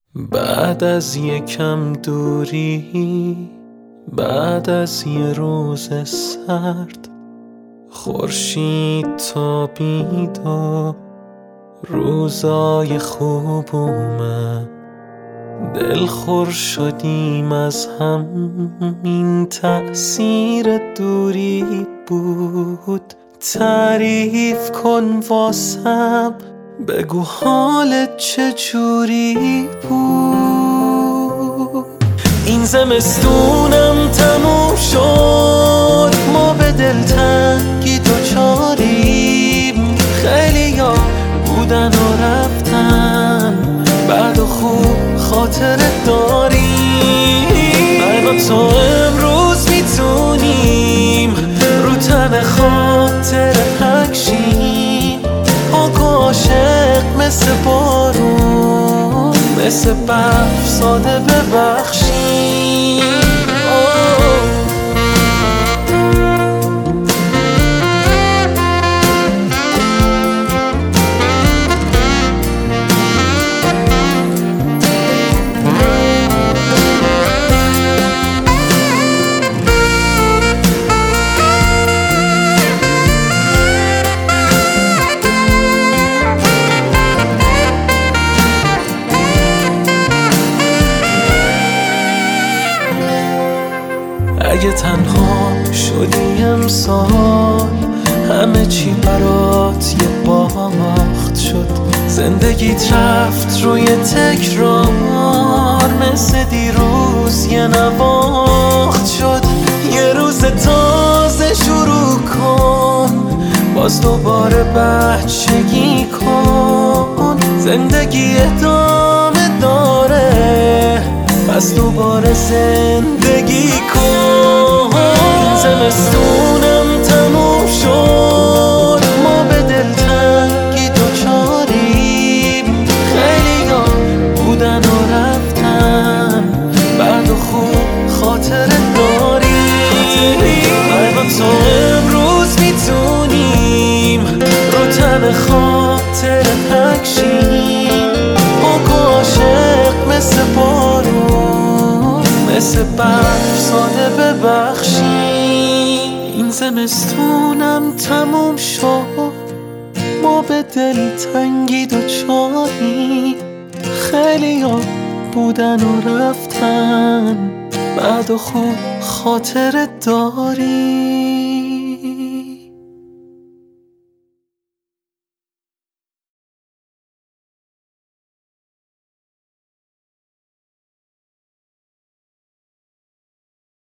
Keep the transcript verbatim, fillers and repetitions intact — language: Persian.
بعد از یکم دوری، بعد از یه روز سرد، خورشید تابید و روزای خوب اومد. دلخور شدیم از هم، این تأثیر دوری بود. تعریف کن واسم، بگو حالت چجوری بود. این زمستونم تموم شد، ما به دلتنگی دوچاریم. خیلیا بودن و رفتن، بعد و خوب خاطرت داریم. من و تو امروز میتونیم رو تن خاطر حکشیم. پاک و عاشق مثل بارون، مثل برف ساده ببخشیم. اگه تنها شدی امسال، همه چی برات یه باخت شد. زندگیت رفت روی تکرار، مثل دیروز یه نواخت شد. یه روز تازه شروع کن، باز دوباره بچگی کن. زندگی ادامه داره، پس دوباره زندگی کن. این زمستونم تموم شد، ما به دلتنگی دوچاریم. خیلیا بودن و رفتن، بعد و خوب خاطرت داریم. من و تو امروز میتونیم رو تن خاطر حکشیم. پاک و عاشق مثل بارون، مثل برف ساده ببخشیم. این زمستونم تموم شد، ما به دلتنگی دوچاریم. خیلی ها بودن و رفتن، بعد و خوب خاطرت داریم.